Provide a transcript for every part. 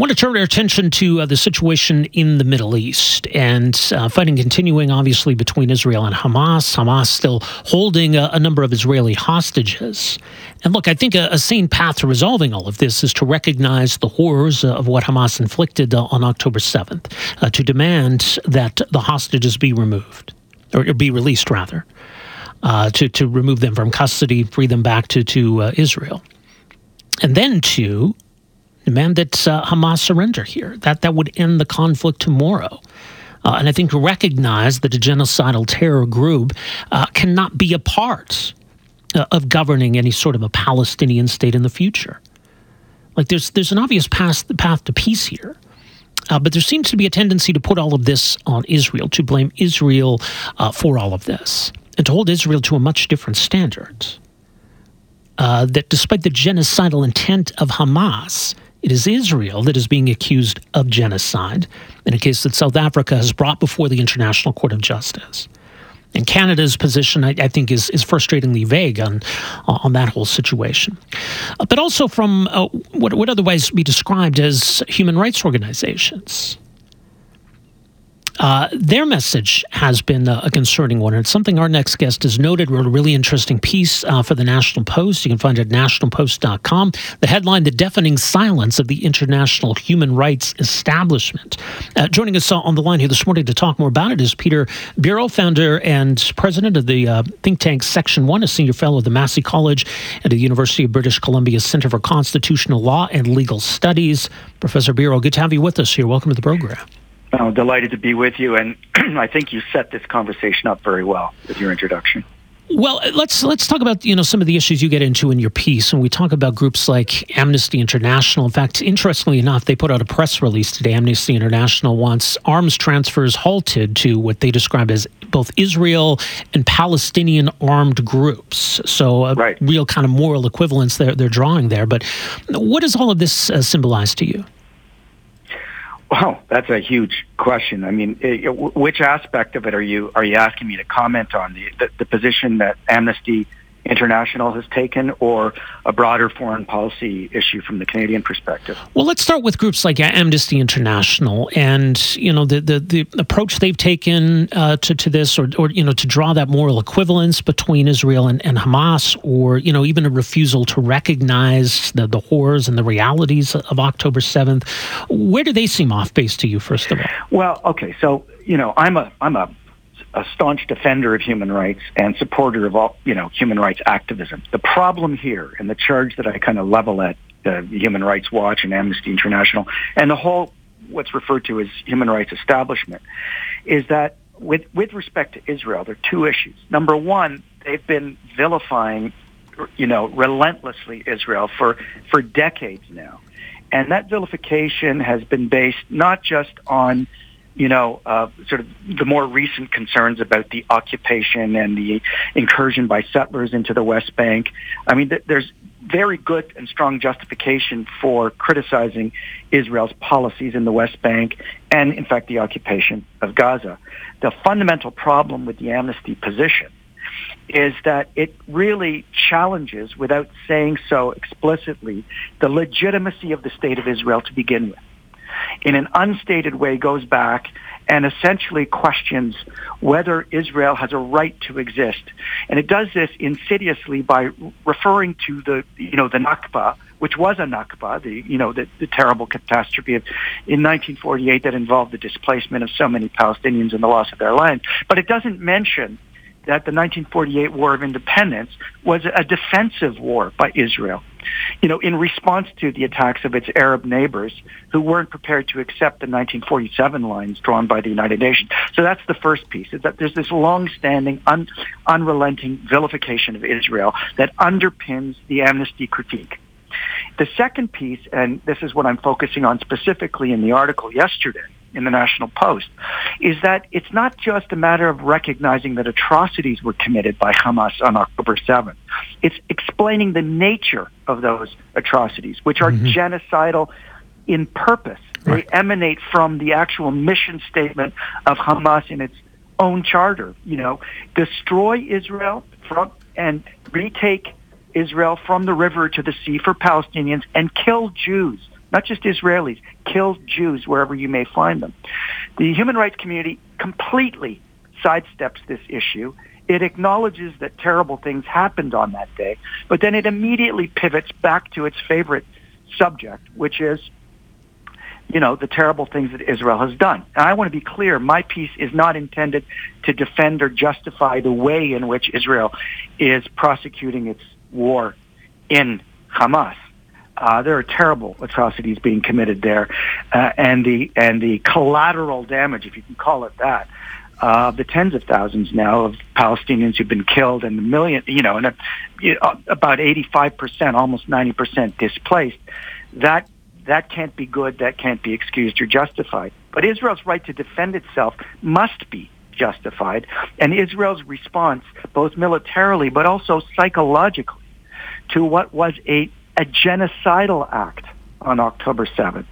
want to turn our attention to the situation in the Middle East and fighting continuing, obviously, between Israel and Hamas. Hamas still holding a number of Israeli hostages. And look, I think a sane path to resolving all of this is to recognize the horrors of what Hamas inflicted on October 7th, to demand that the hostages be removed, or be released, rather, to remove them from custody, free them back to Israel. And then to demand that Hamas surrender here. That would end the conflict tomorrow. And I think recognize that a genocidal terror group cannot be a part of governing any sort of a Palestinian state in the future. Like there's an obvious path to peace here. But there seems to be a tendency to put all of this on Israel, to blame Israel for all of this, and to hold Israel to a much different standard. That despite the genocidal intent of Hamas, it is Israel that is being accused of genocide in a case that South Africa has brought before the International Court of Justice. And Canada's position, I think, is frustratingly vague on that whole situation. But also from what would otherwise be described as human rights organizations. Their message has been a concerning one. And it's something our next guest has noted. Wrote a really interesting piece for the National Post. You can find it at nationalpost.com. The headline, "The Deafening Silence of the International Human Rights Establishment." Joining us on the line here this morning to talk more about it is Peter Biro, founder and president of the think tank Section 1, a senior fellow at the Massey College and the University of British Columbia Center for Constitutional Law and Legal Studies. Professor Biro, good to have you with us here. Welcome to the program. I'm delighted to be with you, and I think you set this conversation up very well with your introduction. Well, let's talk about some of the issues you get into in your piece, and we talk about groups like Amnesty International. In fact, interestingly enough, they put out a press release today. Amnesty International wants arms transfers halted to what they describe as both Israel and Palestinian armed groups. So right. Real kind of moral equivalence they're drawing there. But what does all of this symbolize to you? Wow, that's a huge question. I mean, which aspect of it are you asking me to comment on? The position that Amnesty International has taken, or a broader foreign policy issue from the Canadian perspective? Well, let's start with groups like Amnesty International and the approach they've taken to this, or to draw that moral equivalence between Israel and Hamas, or even a refusal to recognize the horrors and the realities of October 7th. Where do they seem off base to you, first of all? Well, okay, so I'm a staunch defender of human rights and supporter of all, human rights activism. The problem here, and the charge that I kind of level at the Human Rights Watch and Amnesty International and the whole what's referred to as human rights establishment, is that with respect to Israel, there are two issues. Number one, they've been vilifying, relentlessly Israel for decades now. And that vilification has been based not just on sort of the more recent concerns about the occupation and the incursion by settlers into the West Bank. I mean, there's very good and strong justification for criticizing Israel's policies in the West Bank and, in fact, the occupation of Gaza. The fundamental problem with the Amnesty position is that it really challenges, without saying so explicitly, the legitimacy of the State of Israel to begin with. In an unstated way, goes back and essentially questions whether Israel has a right to exist. And it does this insidiously by referring to the Nakba, which was a Nakba, the terrible catastrophe in 1948 that involved the displacement of so many Palestinians and the loss of their land. But it doesn't mention that the 1948 War of Independence was a defensive war by Israel, in response to the attacks of its Arab neighbors who weren't prepared to accept the 1947 lines drawn by the United Nations. So that's the first piece, is that there's this long-standing, unrelenting vilification of Israel that underpins the Amnesty critique. The second piece, and this is what I'm focusing on specifically in the article yesterday in the National Post, is that it's not just a matter of recognizing that atrocities were committed by Hamas on October 7th. It's explaining the nature of those atrocities, which are genocidal in purpose. Right. They emanate from the actual mission statement of Hamas in its own charter. Destroy Israel and retake Israel from the river to the sea for Palestinians and kill Jews not just Israelis, kill Jews wherever you may find them. The human rights community completely sidesteps this issue. It acknowledges that terrible things happened on that day, but then it immediately pivots back to its favorite subject, which is, the terrible things that Israel has done. And I want to be clear, my piece is not intended to defend or justify the way in which Israel is prosecuting its war in Hamas. There are terrible atrocities being committed there, and the collateral damage, if you can call it that, the tens of thousands now of Palestinians who've been killed and the million, and about 85%, almost 90% displaced. That can't be good. That can't be excused or justified. But Israel's right to defend itself must be justified, and Israel's response, both militarily but also psychologically, to what was a genocidal act on October 7th,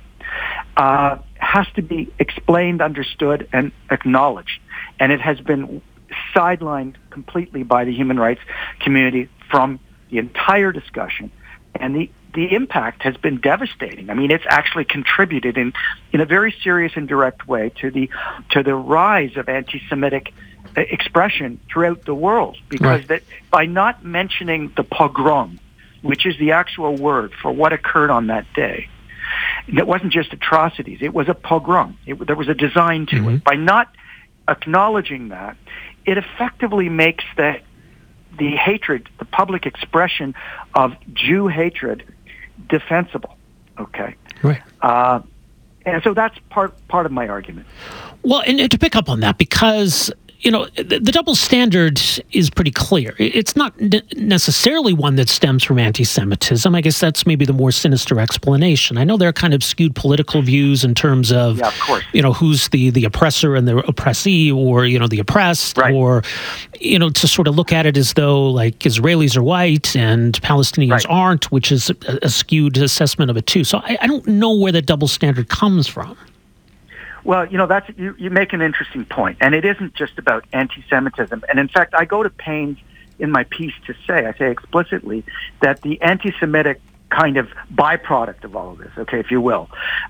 has to be explained, understood, and acknowledged. And it has been sidelined completely by the human rights community from the entire discussion. And the impact has been devastating. I mean, it's actually contributed in a very serious and direct way to the rise of anti-Semitic expression throughout the world, because that by not mentioning the pogrom, which is the actual word for what occurred on that day, it wasn't just atrocities, it was a pogrom. There was a design to it. By not acknowledging that, it effectively makes the hatred, the public expression of Jew hatred, defensible. Okay. Right. And so that's part of my argument. Well, and to pick up on that, because the double standard is pretty clear. It's not necessarily one that stems from anti-Semitism. I guess that's maybe the more sinister explanation. I know there are kind of skewed political views in terms of, who's the oppressor and the oppressee, or, the oppressed, or, to sort of look at it as though like Israelis are white and Palestinians aren't, which is a skewed assessment of it too. So I don't know where the double standard comes from. Well, that's you make an interesting point, and it isn't just about anti-Semitism. And in fact, I go to pains in my piece to say, I say explicitly, that the anti-Semitic kind of byproduct of all of this, okay, if you will,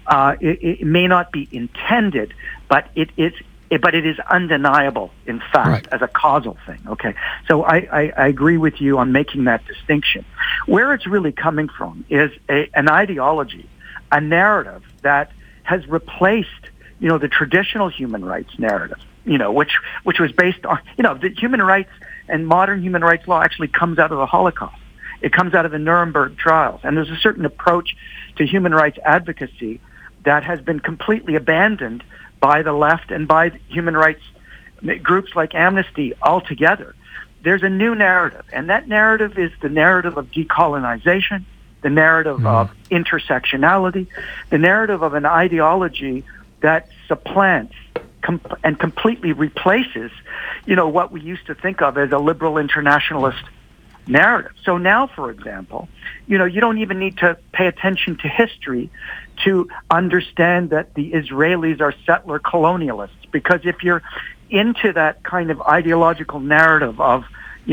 it may not be intended, but it is undeniable, in fact, as a causal thing. Okay, so I agree with you on making that distinction. Where it's really coming from is an ideology, a narrative that has replaced the traditional human rights narrative, which was based on, the human rights and modern human rights law actually comes out of the Holocaust. It comes out of the Nuremberg trials. And there's a certain approach to human rights advocacy that has been completely abandoned by the left and by human rights groups like Amnesty altogether. There's a new narrative, and that narrative is the narrative of decolonization, the narrative of intersectionality, the narrative of an ideology that supplants and completely replaces, what we used to think of as a liberal internationalist narrative. So now, for example, you don't even need to pay attention to history to understand that the Israelis are settler colonialists, because if you're into that kind of ideological narrative of,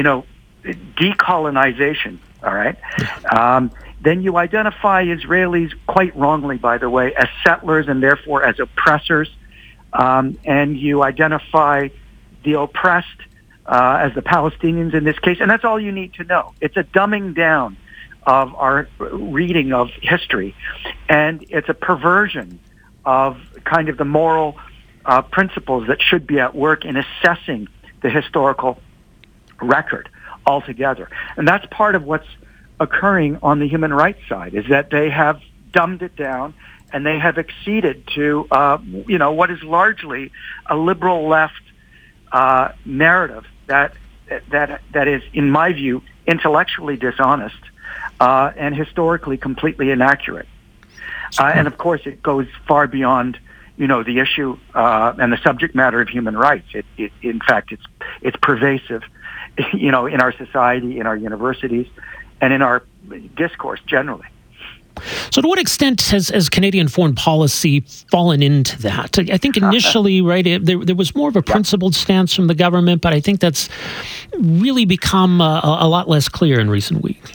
decolonization, all right, then you identify Israelis, quite wrongly, by the way, as settlers and therefore as oppressors, and you identify the oppressed as the Palestinians in this case, and that's all you need to know. It's a dumbing down of our reading of history, and it's a perversion of kind of the moral principles that should be at work in assessing the historical record altogether. And that's part of what's occurring on the human rights side, is that they have dumbed it down and they have acceded to, what is largely a liberal left narrative that is, in my view, intellectually dishonest and historically completely inaccurate. And of course, it goes far beyond, the issue and the subject matter of human rights. In fact, it's pervasive, in our society, in our universities, and in our discourse generally. So to what extent has Canadian foreign policy fallen into that? I think initially, there was more of a principled stance from the government, but I think that's really become a lot less clear in recent weeks. Yeah.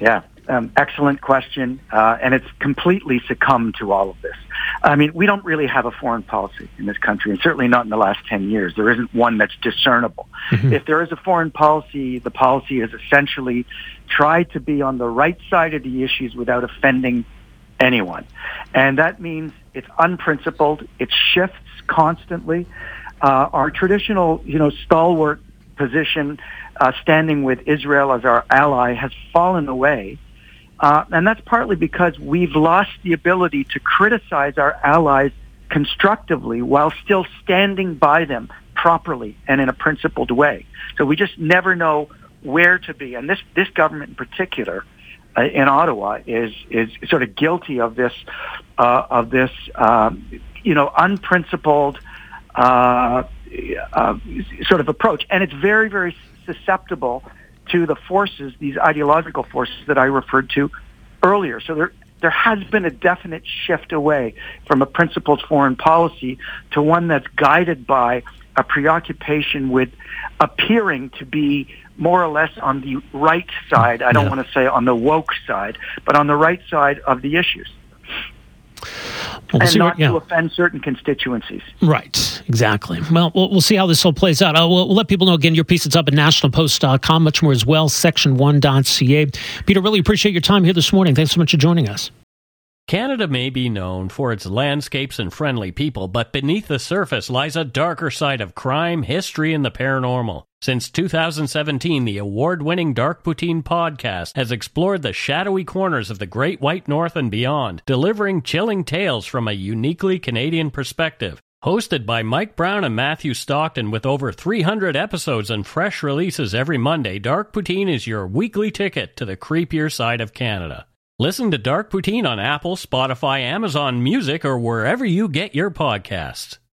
Excellent question, and it's completely succumbed to all of this. I mean, we don't really have a foreign policy in this country, and certainly not in the last 10 years. There isn't one that's discernible. Mm-hmm. If there is a foreign policy, the policy is essentially try to be on the right side of the issues without offending anyone. And that means it's unprincipled, it shifts constantly. Our traditional, stalwart position, standing with Israel as our ally, has fallen away. And that's partly because we've lost the ability to criticize our allies constructively while still standing by them properly and in a principled way. So we just never know where to be. And this government in particular in Ottawa is sort of guilty of this unprincipled sort of approach. And it's very, very susceptible to the forces, these ideological forces that I referred to earlier. So there has been a definite shift away from a principled foreign policy to one that's guided by a preoccupation with appearing to be more or less on the right side. I don't want to say on the woke side, but on the right side of the issues. And not to offend certain constituencies. Right, exactly. Well, we'll see how this all plays out. We'll let people know, again, your piece is up at nationalpost.com, much more as well, section1.ca. Peter, really appreciate your time here this morning. Thanks so much for joining us. Canada may be known for its landscapes and friendly people, but beneath the surface lies a darker side of crime, history, and the paranormal. Since 2017, the award-winning Dark Poutine podcast has explored the shadowy corners of the Great White North and beyond, delivering chilling tales from a uniquely Canadian perspective. Hosted by Mike Brown and Matthew Stockton with over 300 episodes and fresh releases every Monday, Dark Poutine is your weekly ticket to the creepier side of Canada. Listen to Dark Poutine on Apple, Spotify, Amazon Music, or wherever you get your podcasts.